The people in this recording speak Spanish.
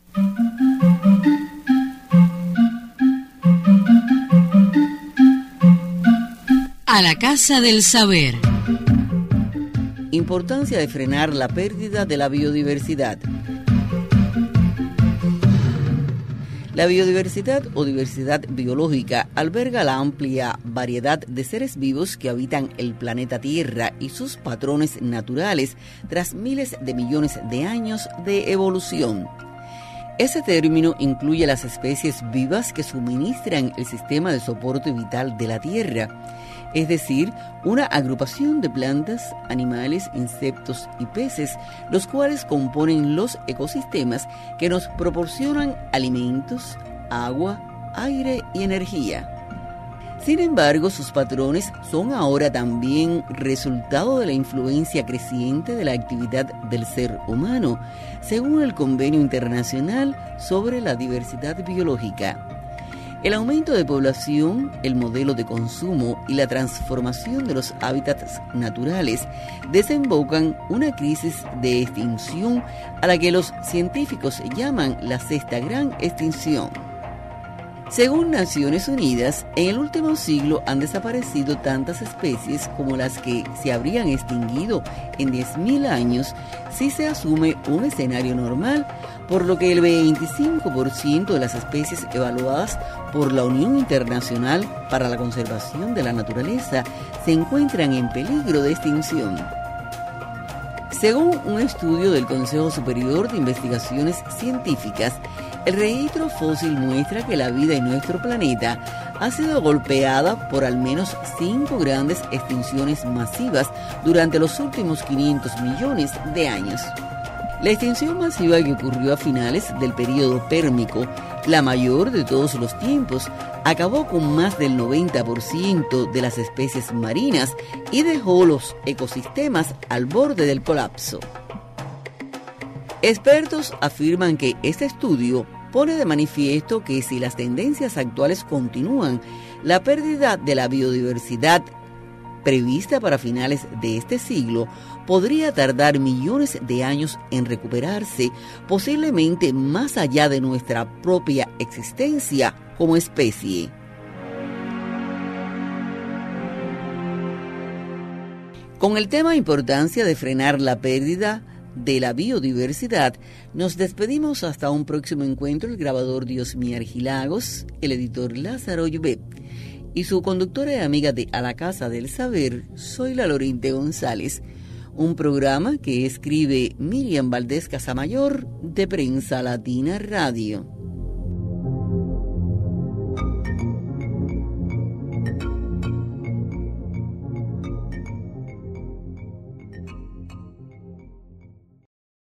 A la Casa del Saber. Importancia de frenar la pérdida de la biodiversidad. La biodiversidad o diversidad biológica alberga la amplia variedad de seres vivos que habitan el planeta Tierra y sus patrones naturales tras miles de millones de años de evolución. Ese término incluye las especies vivas que suministran el sistema de soporte vital de la Tierra, es decir, una agrupación de plantas, animales, insectos y peces, los cuales componen los ecosistemas que nos proporcionan alimentos, agua, aire y energía. Sin embargo, sus patrones son ahora también resultado de la influencia creciente de la actividad del ser humano, según el Convenio Internacional sobre la Diversidad Biológica. El aumento de población, el modelo de consumo y la transformación de los hábitats naturales desembocan una crisis de extinción a la que los científicos llaman la sexta gran extinción. Según Naciones Unidas, en el último siglo han desaparecido tantas especies como las que se habrían extinguido en 10.000 años si se asume un escenario normal, por lo que el 25% de las especies evaluadas por la Unión Internacional para la Conservación de la Naturaleza se encuentran en peligro de extinción. Según un estudio del Consejo Superior de Investigaciones Científicas, el registro fósil muestra que la vida en nuestro planeta ha sido golpeada por al menos 5 grandes extinciones masivas durante los últimos 500 millones de años. La extinción masiva que ocurrió a finales del período Pérmico, la mayor de todos los tiempos, acabó con más del 90% de las especies marinas y dejó los ecosistemas al borde del colapso. Expertos afirman que este estudio pone de manifiesto que si las tendencias actuales continúan, la pérdida de la biodiversidad prevista para finales de este siglo podría tardar millones de años en recuperarse, posiblemente más allá de nuestra propia existencia como especie. Con el tema importancia de frenar la pérdida de la biodiversidad, nos despedimos hasta un próximo encuentro. El grabador Diosmí Argilagos, el editor Lázaro Llobet y su conductora y amiga de A la Casa del Saber, soy la Lorente González, un programa que escribe Miriam Valdés Casamayor de Prensa Latina Radio.